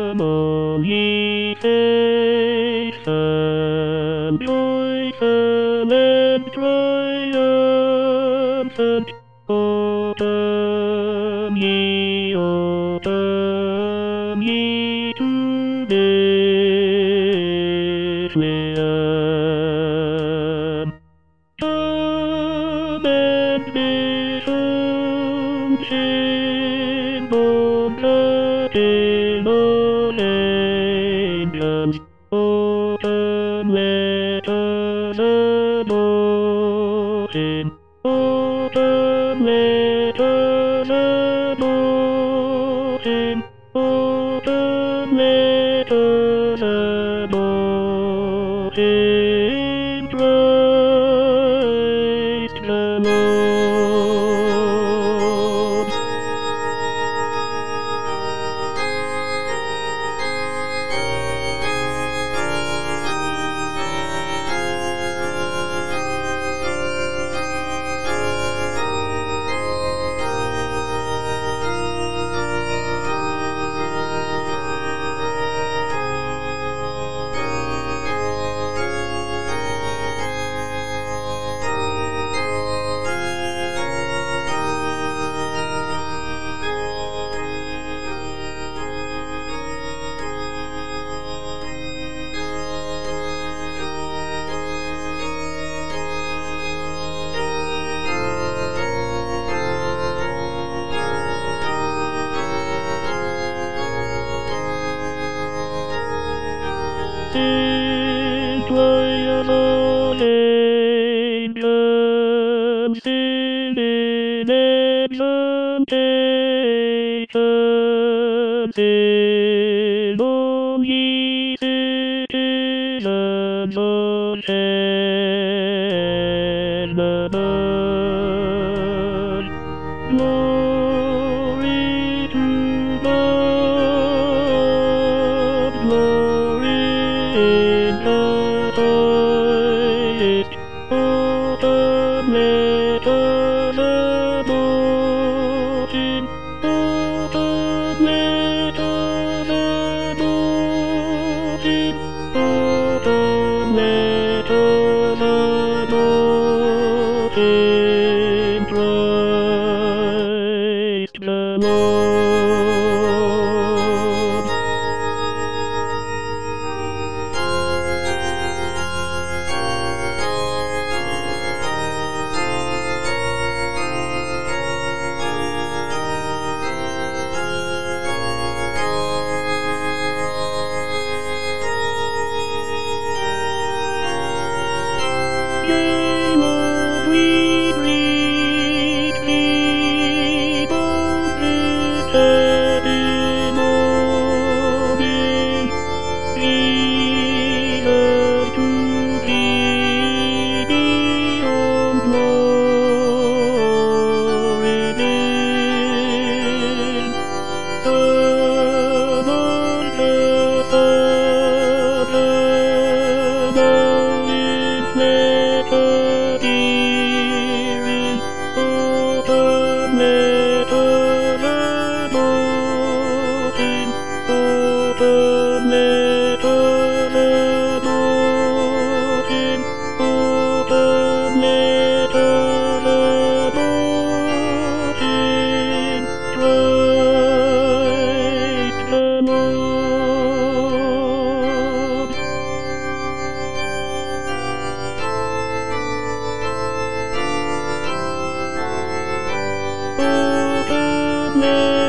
all ye faiths, and joyful and triumphant, autumn ye to Bethlehem. Come and behold him, born in all angels. Oh, come, let us adore him. Oh, come, let us adore him. Oh, come, let us adore him. Christ the Lord. Sing, joyous all angels, sing in exultation, sing, all ye citizens of heaven. Glory to God, glory in the highest. Oh, come, let us adore him. Oh, come, let us adore him. Oh, come, let us adore him. Christ the Lord. Yea, Lord, we greet thee, boldness and in morning. Jesus, to thee beyond glory been. Come unto Father, thou in flesh appearing. Oh, come, let us adore him. Oh, come, let us adore him. Oh, come, let us adore him. Christ the Lord. Oh, come, let